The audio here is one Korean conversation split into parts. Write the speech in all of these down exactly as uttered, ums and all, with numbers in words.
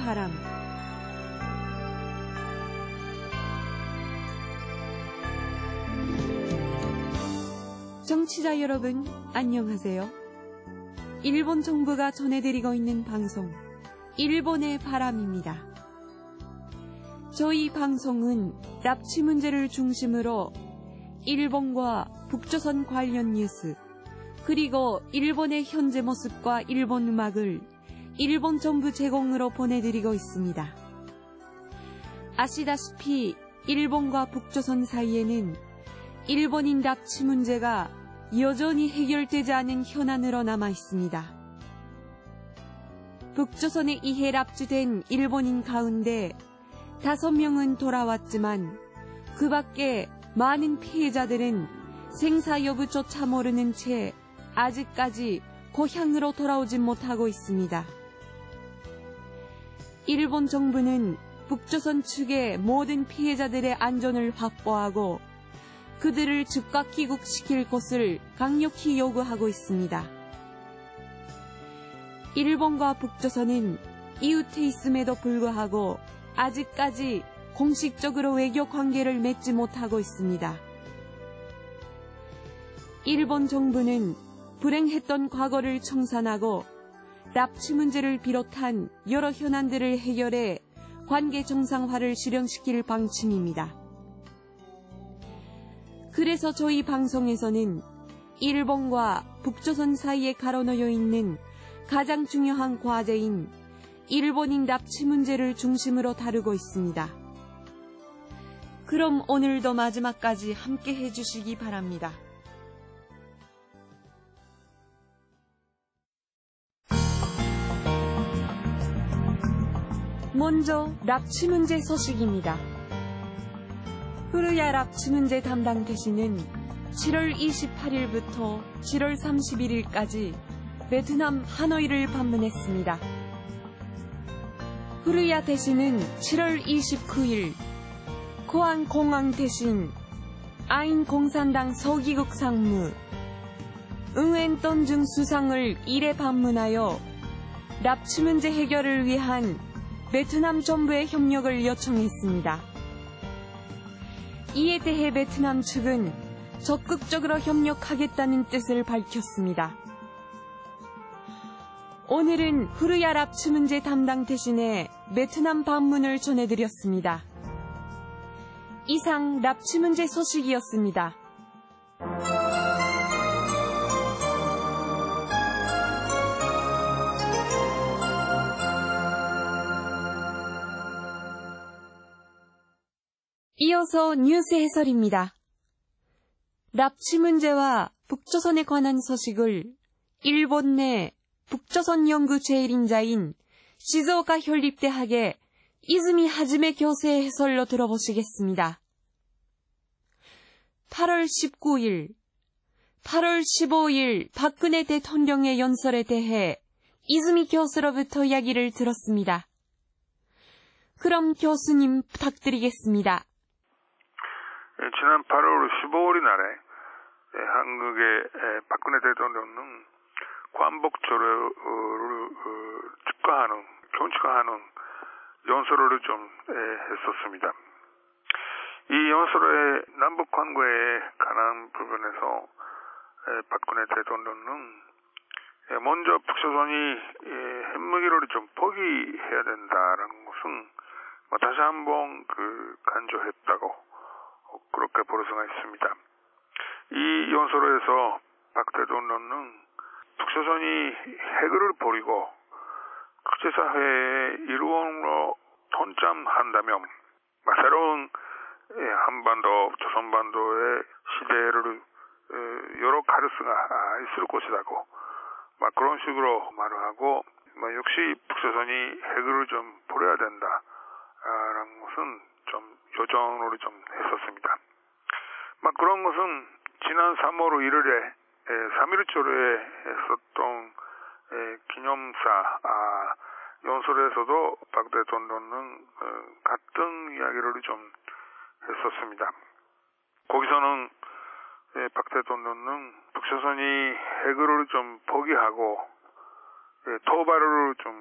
바람. 정치자 여러분, 안녕하세요. 일본 정부가 전해드리고 있는 방송, 일본의 바람입니다. 저희 방송은 납치 문제를 중심으로 일본과 북조선 관련 뉴스, 그리고 일본의 현재 모습과 일본 음악을 일본 정부 제공으로 보내드리고 있습니다. 아시다시피 일본과 북조선 사이에는 일본인 납치 문제가 여전히 해결되지 않은 현안으로 남아 있습니다. 북조선에 의해 납치된 일본인 가운데 다섯 명은 돌아왔지만 그 밖에 많은 피해자들은 생사 여부조차 모르는 채 아직까지 고향으로 돌아오지 못하고 있습니다. 일본 정부는 북조선 측의 모든 피해자들의 안전을 확보하고 그들을 즉각 귀국시킬 것을 강력히 요구하고 있습니다. 일본과 북조선은 이웃에 있음에도 불구하고 아직까지 공식적으로 외교 관계를 맺지 못하고 있습니다. 일본 정부는 불행했던 과거를 청산하고 납치 문제를 비롯한 여러 현안들을 해결해 관계 정상화를 실현시킬 방침입니다. 그래서 저희 방송에서는 일본과 북조선 사이에 가로놓여 있는 가장 중요한 과제인 일본인 납치 문제를 중심으로 다루고 있습니다. 그럼 오늘도 마지막까지 함께 해주시기 바랍니다. 먼저 납치 문제 소식입니다. 후르야 납치 문제 담당 대신은 칠월 이십팔일부터 칠월 삼십일일까지 베트남 하노이를 방문했습니다. 후르야 대신은 칠월 이십구일 코안 공항 대신 아인 공산당 서기국 상무 응웬돈 중 수상을 일회 방문하여 납치 문제 해결을 위한 베트남 정부의 협력을 요청했습니다. 이에 대해 베트남 측은 적극적으로 협력하겠다는 뜻을 밝혔습니다. 오늘은 후르야 납치 문제 담당 대신에 베트남 방문을 전해드렸습니다. 이상 납치 문제 소식이었습니다. 이어서 뉴스 해설입니다. 납치 문제와 북조선에 관한 소식을 일본 내 북조선 연구 제일 인자인 시즈오카 현립대학의 이즈미 하즈메 교수의 해설로 들어보시겠습니다. 팔월 십구일, 팔월 십오일 박근혜 대통령의 연설에 대해 이즈미 교수로부터 이야기를 들었습니다. 그럼 교수님 부탁드리겠습니다. 지난 팔월 십오일 날에 한국의 박근혜 대통령은 관복절을 축하하는, 경축하는 연설을 좀 했었습니다. 이 연설의 남북 관계에 관한 부분에서 박근혜 대통령은 먼저 북조선이 핵무기를 좀 포기해야 된다라는 것은 다시 한번 그 강조했다고 그렇게 볼 수가 있습니다. 이 연설에서 박 대통령은 북조선이 핵을 버리고 국제사회의 일원으로 통참한다면 새로운 한반도, 조선반도의 시대를 여러 가르스가 있을 것이라고 그런 식으로 말을 하고 역시 북조선이 핵을 좀 버려야 된다라는 것은 좀 요청으로 좀 했었습니다. 그런 것은 지난 삼월 일일에 삼일절에 했었던 기념사 연설에서도 박 대통령은 같은 이야기를 좀 했었습니다. 거기서는 박 대통령은 북조선이 핵을 좀 포기하고 토발을 좀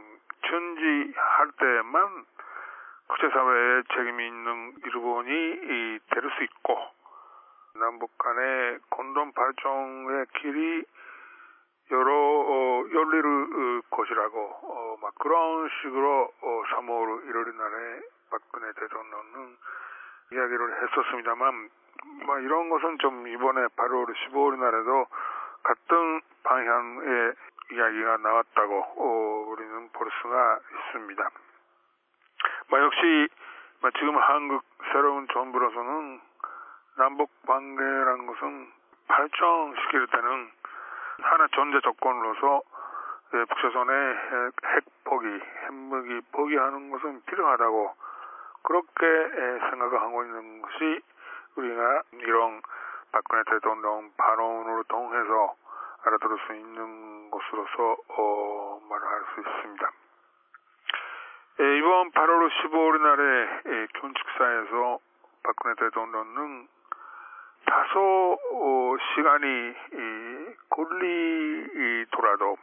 전지할 때만 국제사회에 책임이 있는 일본이 될 수 있고, 남북 간의 공동 발전의 길이 여러 어, 열릴 것이라고 어, 막 그런 식으로 어, 삼월 일월 날에 박근혜 대통령은 이야기를 했었습니다만, 뭐 이런 것은 좀 이번에 팔월 십오일 날에도 같은 방향의 이야기가 나왔다고 어, 우리는 볼 수가 있습니다. 뭐 역시 뭐 지금 한국 새로운 정부로서는 남북 관계라는 것은 발전시킬 때는 하나 전제 조건으로서 북조선의 핵 포기, 핵무기 포기하는 것은 필요하다고 그렇게 생각을 하고 있는 것이 우리가 이런 박근혜 대통령 발언으로 통해서 알아들을 수 있는 것으로서 어, 말을 할 수 있습니다. 예, 이번 팔월 십오일 날에 예, 견축사에서 박근혜 대통령은 다소 어, 시간이 이, 걸리더라도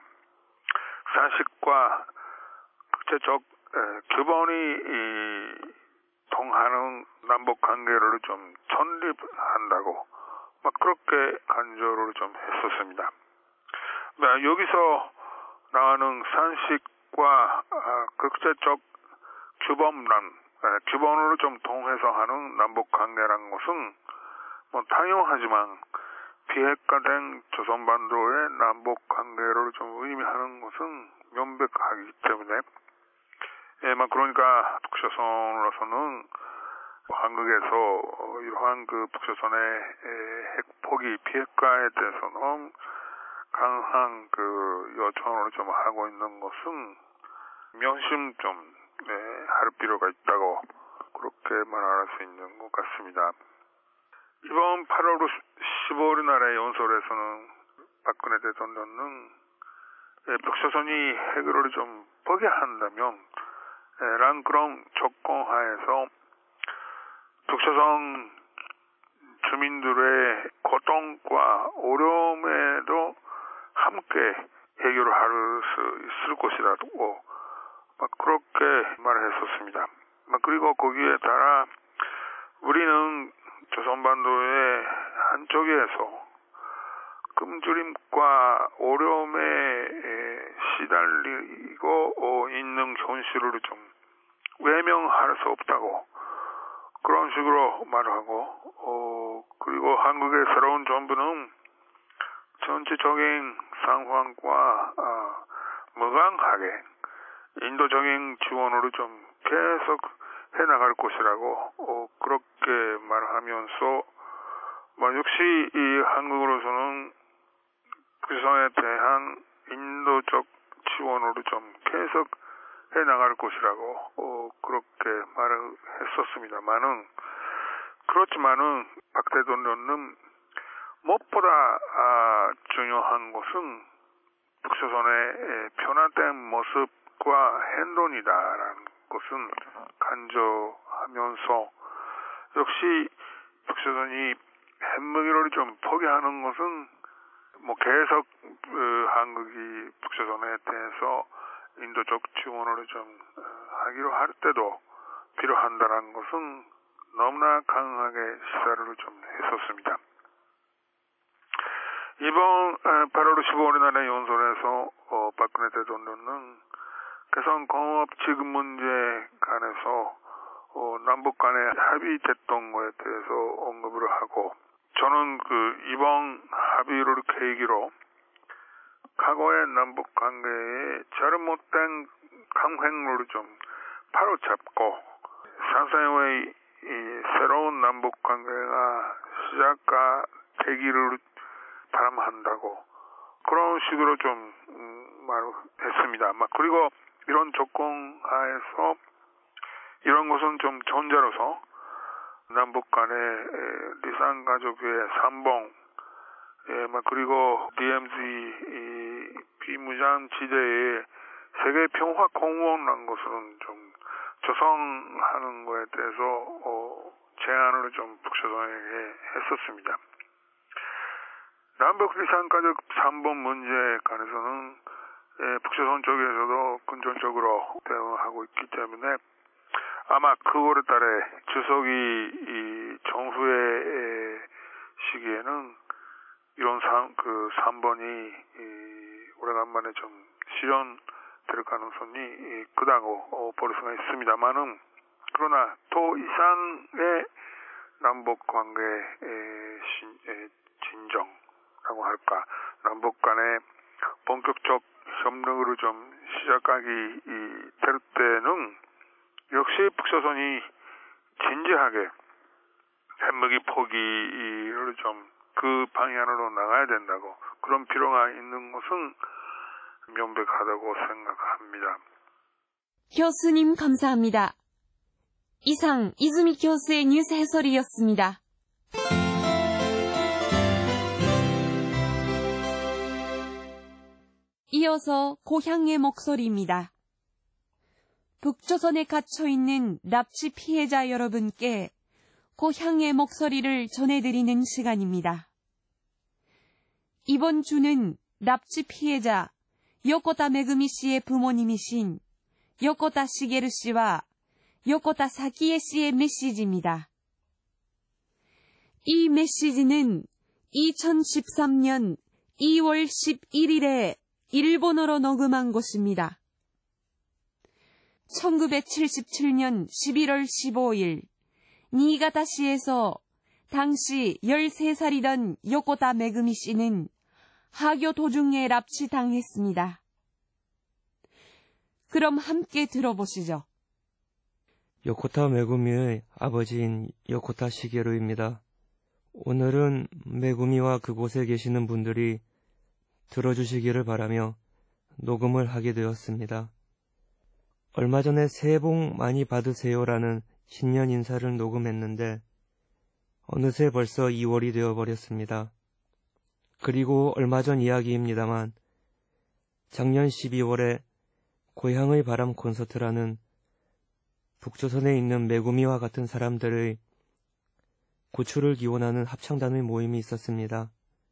사실과 국제적 에, 기본이 이, 통하는 남북 관계를 좀 전립한다고 막 그렇게 간절을 좀 했었습니다. 여기서 나오는 상식과 아, 국제적 규범란, 규범으로 좀 통해서 하는 남북 관계라는 것은 뭐 당연하지만 비핵화된 조선반도의 남북 관계를 좀 의미하는 것은 명백하기 때문에, 예, 뭐 그러니까 북조선으로서는 한국에서 이러한 그 북조선의 핵 포기 비핵화에 대해서는 강한 그 요청을 좀 하고 있는 것은 명심 좀 네, 할 필요가 있다고 그렇게 말할 수 있는 것 같습니다. 이번 팔월 십오일 날의 연설에서는 박근혜 대통령은 북조선이 핵을 좀 포기한다면 란 그런 조건 하에서 북조선 주민들의 고통과 어려움에도 함께 해결을 할 수 있을 것이라고 막 그렇게 말을 했었습니다. 그리고 거기에 따라 우리는 조선반도의 한쪽에서 굶주림과 어려움에 시달리고 있는 현실을 좀 외면할 수 없다고 그런 식으로 말을 하고, 어, 그리고 한국의 새로운 정부는 전체적인 상황과 아, 무관하게 인도적인 지원으로 좀 계속 해나갈 것이라고 어, 그렇게 말하면서 뭐 역시 이 한국으로서는 북조선에 대한 인도적 지원으로 좀 계속 해나갈 것이라고 어, 그렇게 말을 했었습니다만은, 그렇지만은 박 대통령은 무엇보다 아, 중요한 것은 북조선의 변화된 모습과 행동이다라는 것은 간절하면서, 역시 북조선이 핵무기를 좀 포기하는 것은 뭐 계속 어, 한국이 북조선에 대해서 인도적 지원을 좀 어, 하기로 할 때도 필요한다는 것은 너무나 강하게 시사를 좀 했었습니다. 이번 팔월 십오일 날의 연설에서 어, 박근혜 대통령은 개성 공업 지급 문제에 관해서 어, 남북 간에 합의됐던 것에 대해서 언급을 하고, 저는 그 이번 합의를 계기로 과거의 남북 관계에 잘못된 강행을 좀 바로잡고 상생의 이 새로운 남북 관계가 시작과 되기를 바람한다고 그런 식으로 좀 음, 말했습니다. 그리고 이런 조건 하에서 이런 것은 좀 전제로서 남북 간의 리산 가족의 삼봉, 예, 그리고 디엠지 비무장 지대의 세계 평화 공원이라는 것은 좀 조성하는 것에 대해서 어, 제안을 좀 북조선에게 했었습니다. 남북 리산 가족 삼봉 문제에 관해서는 에, 북조선 쪽에서도 근본적으로 대응하고 있기 때문에 아마 구월 달에 주석이 이 정수의 시기에는 이런 삼, 그 삼 번이 이 오래간만에 좀 실현될 가능성이 크다고 어, 볼 수가 있습니다만은 그러나 또 이상의 남북 관계 진정이라고 할까, 남북 간의 본격적 협력으로 좀 시작하기 될 때는 역시 북조선이 진지하게 핵무기 포기를 좀 그 방향으로 나가야 된다고, 그런 필요가 있는 것은 명백하다고 생각합니다. 교수님 감사합니다. 이상 이즈미 교수의 뉴스 해설이었습니다. 이어서 고향의 목소리입니다. 북조선에 갇혀있는 납치 피해자 여러분께 고향의 목소리를 전해드리는 시간입니다. 이번 주는 납치 피해자 요코타 메구미 씨의 부모님이신 요코타 시게루 씨와 요코타 사키에 씨의 메시지입니다. 이 메시지는 이천십삼 년 이월 십일일에 일본어로 녹음한 것입니다. 천구백칠십칠 년 십일월 십오일 니가타시에서 당시 열세 살이던 요코타 메구미 씨는 하교 도중에 납치당했습니다. 그럼 함께 들어보시죠. 요코타 메구미의 아버지인 요코타 시게루입니다. 오늘은 메구미와 그곳에 계시는 분들이 들어주시기를 바라며 녹음을 하게 되었습니다. 얼마 전에 새해 복 많이 받으세요라는 신년 인사를 녹음했는데 어느새 벌써 이월이 되어버렸습니다. 그리고 얼마 전 이야기입니다만 작년 십이월에 고향의 바람 콘서트라는 북조선에 있는 메구미와 같은 사람들의 구출을 기원하는 합창단의 모임이 있었습니다.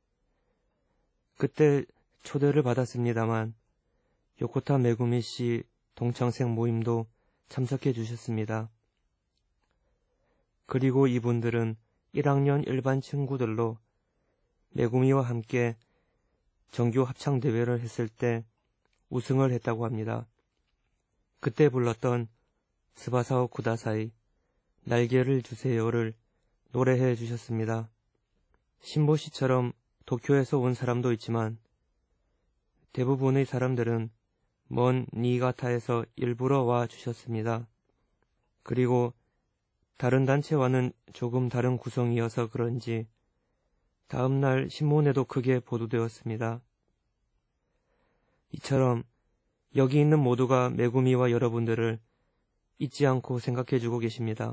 그때 초대를 받았습니다만 요코타 메구미 씨 동창생 모임도 참석해 주셨습니다. 그리고 이분들은 일 학년 일반 친구들로 메구미와 함께 정규 합창대회를 했을 때 우승을 했다고 합니다. 그때 불렀던 스바사오 쿠다사이, 날개를 주세요를 노래해 주셨습니다. 신보 씨처럼 도쿄에서 온 사람도 있지만 대부분의 사람들은 먼 니가타에서 일부러 와 주셨습니다. 그리고 다른 단체와는 조금 다른 구성이어서 그런지 다음날 신문에도 크게 보도되었습니다. 이처럼 여기 있는 모두가 메구미와 여러분들을 잊지 않고 생각해주고 계십니다.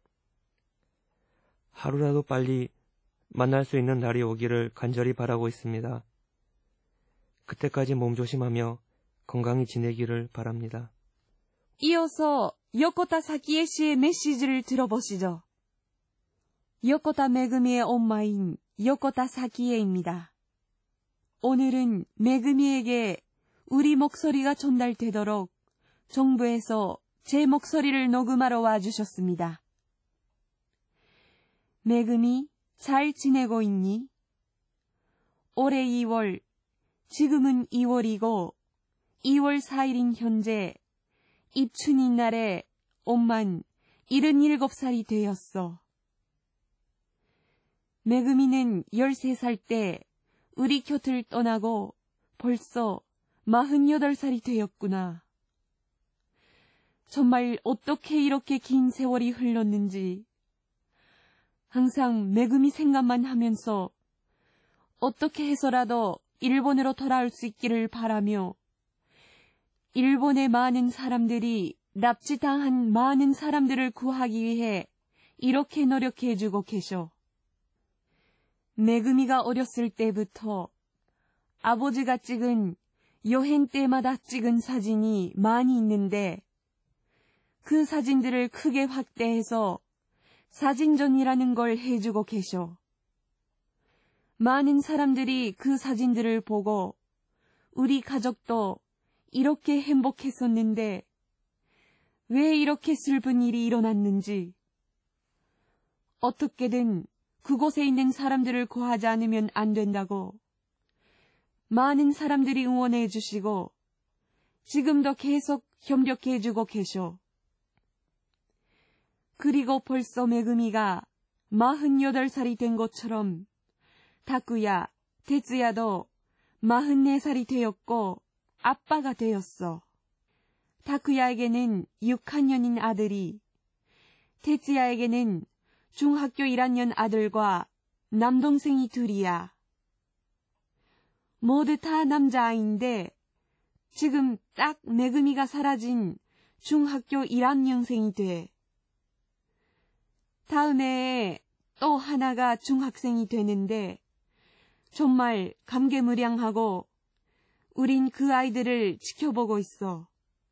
하루라도 빨리 만날 수 있는 날이 오기를 간절히 바라고 있습니다. 그때까지 몸조심하며 건강히 지내기를 바랍니다. 이어서 요코타 사키에 씨의 메시지를 들어보시죠. 요코타 메구미의 엄마인 요코타 사키에입니다. 오늘은 메구미에게 우리 목소리가 전달되도록 정부에서 제 목소리를 녹음하러 와주셨습니다. 메구미, 잘 지내고 있니? 올해 이월, 지금은 이월이고 이월 사일인 현재 입춘인 날에 엄만 일흔일곱 살이 되었어. 메구미는 열세 살 때 우리 곁을 떠나고 벌써 마흔여덟 살이 되었구나. 정말 어떻게 이렇게 긴 세월이 흘렀는지 항상 메구미 생각만 하면서 어떻게 해서라도 일본으로 돌아올 수 있기를 바라며 일본의 많은 사람들이 납치당한 많은 사람들을 구하기 위해 이렇게 노력해주고 계셔. 메구미가 어렸을 때부터 아버지가 찍은 여행 때마다 찍은 사진이 많이 있는데 그 사진들을 크게 확대해서 사진전이라는 걸 해주고 계셔. 많은 사람들이 그 사진들을 보고 우리 가족도 이렇게 행복했었는데 왜 이렇게 슬픈 일이 일어났는지, 어떻게든 그곳에 있는 사람들을 구하지 않으면 안 된다고 많은 사람들이 응원해 주시고 지금도 계속 협력해 주고 계셔. 그리고 벌써 매금이가 마흔여덟 살이 된 것처럼 다쿠야, 테츠야도 마흔네 살이 되었고 아빠가 되었어. 다쿠야에게는 육 학년인 아들이, 테츠야에게는 중학교 일 학년 아들과 남동생이 둘이야. 모두 다 남자아이인데 지금 딱 매금이가 사라진 중학교 일 학년생이 돼. 다음 해에 또 하나가 중학생이 되는데 정말 감개무량하고 우린 그 아이들을 지켜보고 있어.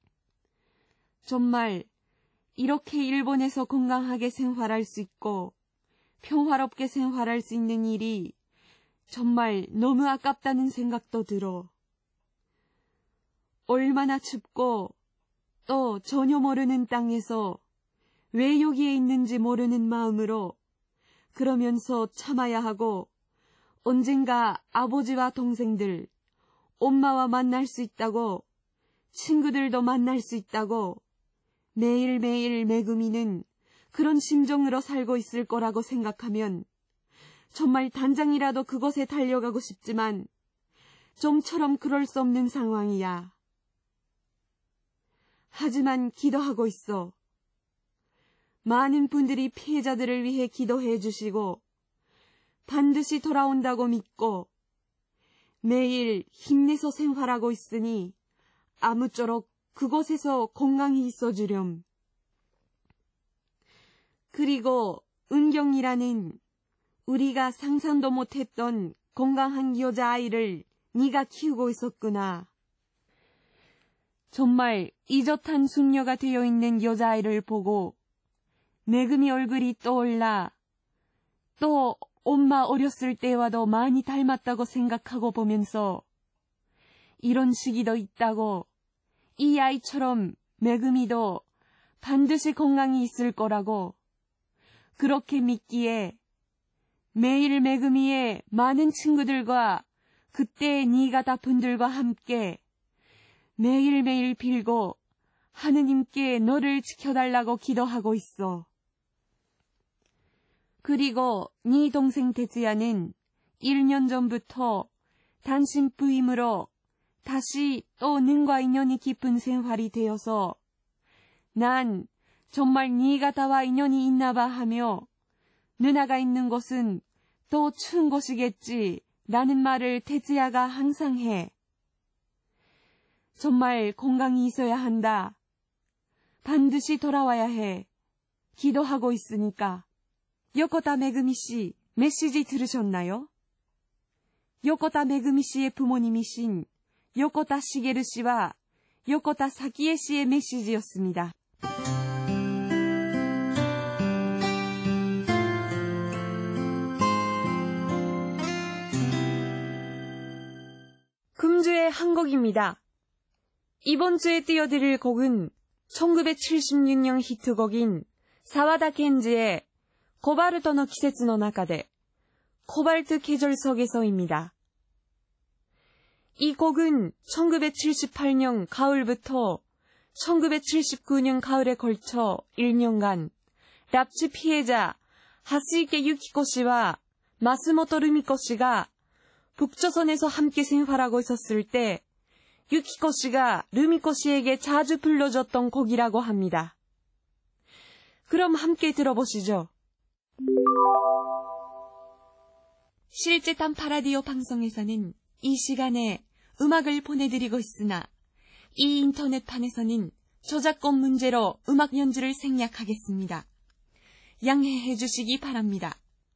정말 이렇게 일본에서 건강하게 생활할 수 있고 평화롭게 생활할 수 있는 일이 정말 너무 아깝다는 생각도 들어. 얼마나 춥고 또 전혀 모르는 땅에서 왜 여기에 있는지 모르는 마음으로 그러면서 참아야 하고 언젠가 아버지와 동생들, 엄마와 만날 수 있다고, 친구들도 만날 수 있다고 매일매일 매금이는 그런 심정으로 살고 있을 거라고 생각하면 정말 당장이라도 그곳에 달려가고 싶지만 좀처럼 그럴 수 없는 상황이야. 하지만 기도하고 있어. 많은 분들이 피해자들을 위해 기도해 주시고 반드시 돌아온다고 믿고 매일 힘내서 생활하고 있으니 아무쪼록 그곳에서 건강히 있어주렴. 그리고 은경이라는 우리가 상상도 못했던 건강한 여자아이를 네가 키우고 있었구나. 정말 이젓한 숙녀가 되어 있는 여자아이를 보고 매금이 얼굴이 떠올라 또 엄마 어렸을 때와도 많이 닮았다고 생각하고 보면서 이런 시기도 있다고, 이 아이처럼 매금이도 반드시 건강히 있을 거라고 그렇게 믿기에 매일 매금이의 많은 친구들과 그때 네가 다 분들과 함께 매일매일 빌고 하느님께 너를 지켜달라고 기도하고 있어. 그리고 네 동생 테츠야는 일 년 전부터 당신 부임으로 다시 또 능과 인연이 깊은 생활이 되어서 난 정말 네가 다와 인연이 있나봐 하며 누나가 있는 곳은 더 추운 곳이겠지 라는 말을 테츠야가 항상 해. 정말 건강히 있어야 한다. 반드시 돌아와야 해. 기도하고 있으니까. 요코타 메그미 씨, 메시지 들으셨나요? 요코타 메그미 씨의 부모님이신 요코타 시게루 씨와 요코타 사키에 씨의 메시지였습니다. 금주의 한 곡입니다. 이번 주에 띄워드릴 곡은 천구백칠십육 년 히트곡인 사와다 켄지의 코발트의 계절의中で 코발트 계절 속에서입니다. 이 곡은 천구백칠십팔 년 가을부터 천구백칠십구 년 가을에 걸쳐 일 년간 납치 피해자 하스이케 유키코 씨와 마스모토 루미코 씨가 북조선에서 함께 생활하고 있었을 때 유키코 씨가 루미코 씨에게 자주 불러줬던 곡이라고 합니다. 그럼 함께 들어보시죠. 실제 딴파라디오 방송에서는 이 시간에 음악을 보내드리고 있으나 이 인터넷판에서는 저작권 문제로 음악 연주를 생략하겠습니다. 양해해 주시기 바랍니다.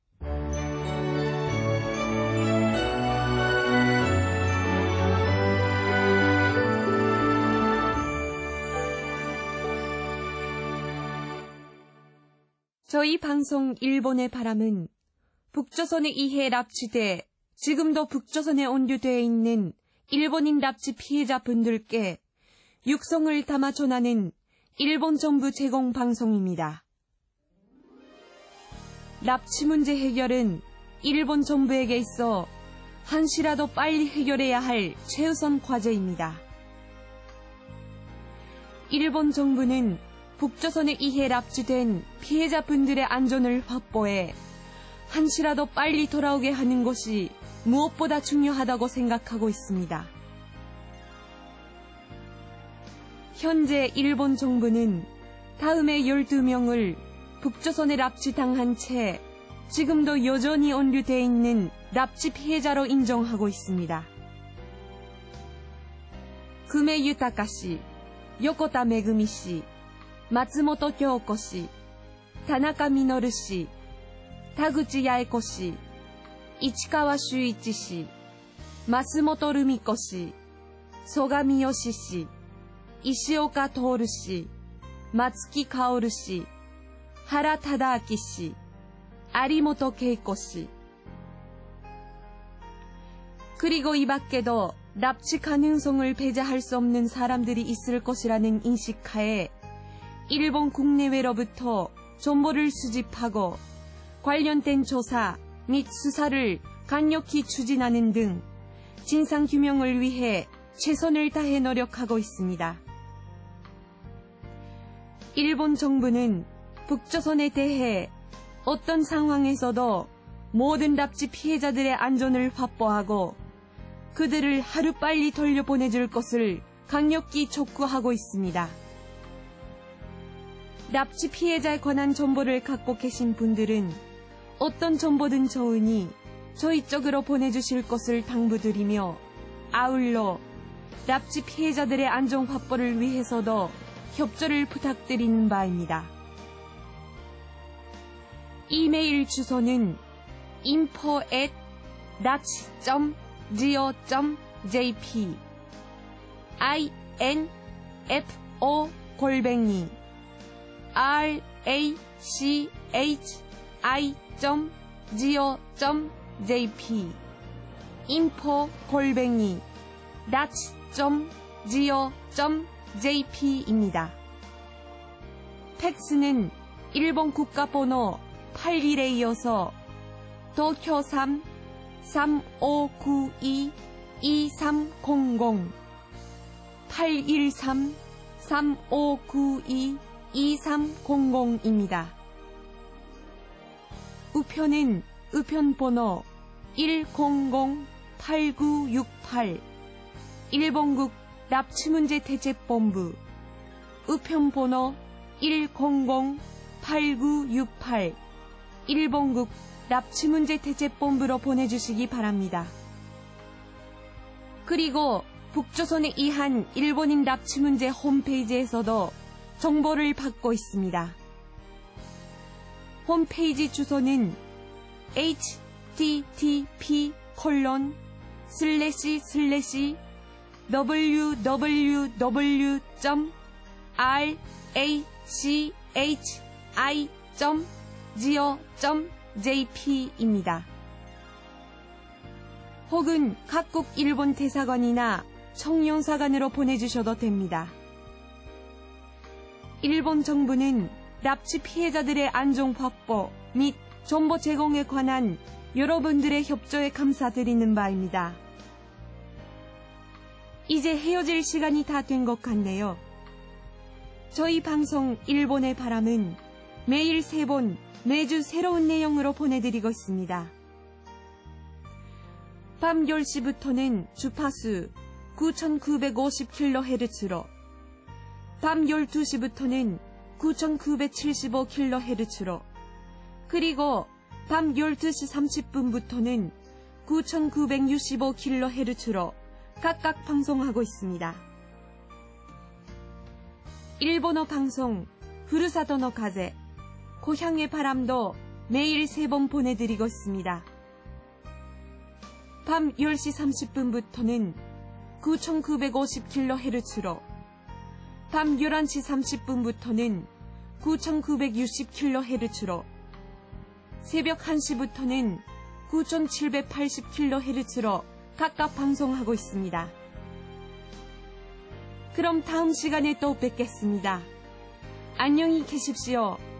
저희 방송 일본의 바람은 북조선에 의해 납치돼 지금도 북조선에 온류되어 있는 일본인 납치 피해자분들께 육성을 담아 전하는 일본 정부 제공 방송입니다. 납치 문제 해결은 일본 정부에게 있어 한시라도 빨리 해결해야 할 최우선 과제입니다. 일본 정부는 북조선에 의해 납치된 피해자분들의 안전을 확보해 한시라도 빨리 돌아오게 하는 것이 무엇보다 중요하다고 생각하고 있습니다. 현재 일본 정부는 다음에 열두 명을 북조선에 납치당한 채 지금도 여전히 언류되어 있는 납치 피해자로 인정하고 있습니다. 금해 유타카 씨, 요코타 메구미 씨, 마츠모토 kyoko 씨, 타나카 미노루 씨, 타구치 야에코 씨, 이치카와 슈이치 씨, 마스모토 루미코 씨, 소가미 요시 씨, 이시오카 토오루 씨, 마츠키 카오루 씨, 하라 타다아키 씨, 아리모토 케이코 씨. 그리고 이 밖에도 납치 가능성을 배제할 수 없는 사람들이 있을 것이라는 인식하에 일본 국내외로부터 정보를 수집하고 관련된 조사 및 수사를 강력히 추진하는 등 진상규명을 위해 최선을 다해 노력하고 있습니다. 일본 정부는 북조선에 대해 어떤 상황에서도 모든 납치 피해자들의 안전을 확보하고 그들을 하루빨리 돌려보내줄 것을 강력히 촉구하고 있습니다. 납치 피해자에 관한 정보를 갖고 계신 분들은 어떤 정보든 좋으니 저희 쪽으로 보내주실 것을 당부드리며 아울러 납치 피해자들의 안전 확보를 위해서도 협조를 부탁드리는 바입니다. 이메일 주소는 info at nachi dot go dot jp info 골뱅이 r a c h i dot go dot jp info 골뱅이 nachi dot go dot jp입니다. 팩스는 일본 국가번호 팔십일에 이어서 도쿄 삼 삼오구이 이삼공공 팔일삼 삼오구이 이삼공공입니다. 우편은 우편번호 일공공 팔구육팔 일본국 납치문제대책본부 우편번호 일공공 팔구육팔 일본국 납치문제대책본부로 보내주시기 바랍니다. 그리고 북조선에 의한 일본인 납치문제 홈페이지에서도 정보를 받고 있습니다. 홈페이지 주소는 http 콜론 슬래시 슬래시 www 점 rachi 점 go 점 jp입니다. 혹은 각국 일본 대사관이나 청룡사관으로 보내주셔도 됩니다. 일본 정부는 납치 피해자들의 안전 확보 및 정보 제공에 관한 여러분들의 협조에 감사드리는 바입니다. 이제 헤어질 시간이 다 된 것 같네요. 저희 방송 일본의 바람은 매일 세 번 매주 새로운 내용으로 보내드리고 있습니다. 밤 열 시부터는 주파수 구천구백오십 킬로헤르츠로, 밤 열두 시부터는 구천구백칠십오 킬로헤르츠로, 그리고 밤 열두 시 삼십 분부터는 구천구백육십오 킬로헤르츠로 각각 방송하고 있습니다. 일본어 방송 후루사토노 가제 고향의 바람도 매일 세 번 보내드리고 있습니다. 밤 열 시 삼십 분부터는 구천구백오십 킬로헤르츠로, 밤 열한 시 삼십 분부터는 구천구백육십 킬로헤르츠로, 새벽 한 시부터는 구천칠백팔십 킬로헤르츠로 각각 방송하고 있습니다. 그럼 다음 시간에 또 뵙겠습니다. 안녕히 계십시오.